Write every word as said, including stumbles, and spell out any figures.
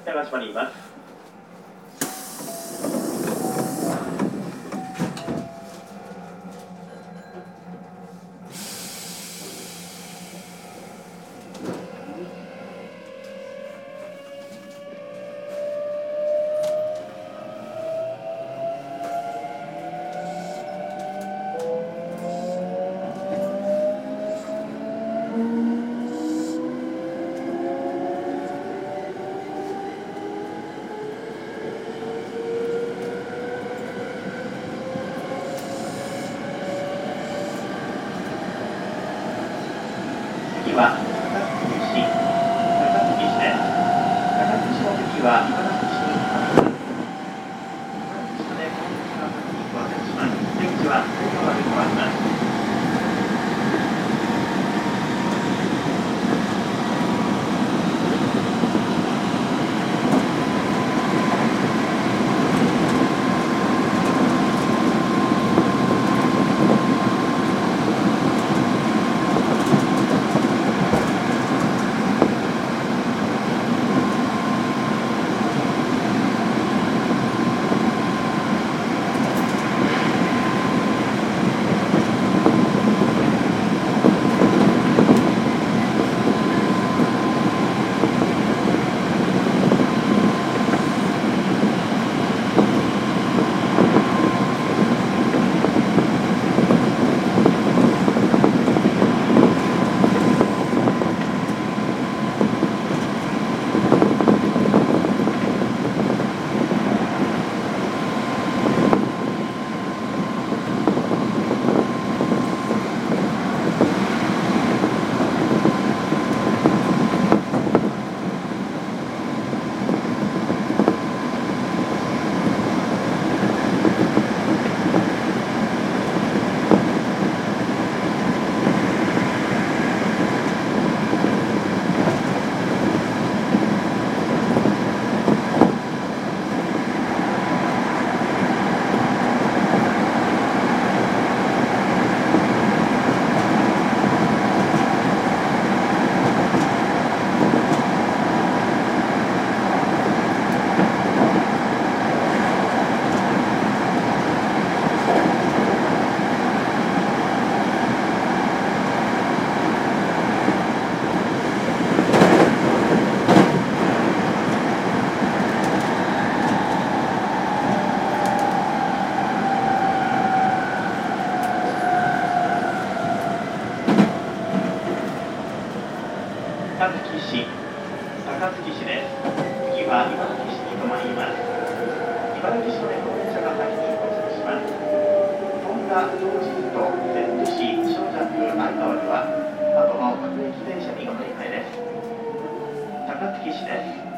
が閉まります。次は高槻市、高槻市です。高槻市の次は茨城市に変わります。茨城市で高槻が先に到着します。出口は左側で変わります。高槻市、高槻市です。次は茨城市に停まります。茨城市の猫電車が先に到着します。本田東地図と千住市小尺相川では後の各駅電車にお乗り換えです。高槻市です。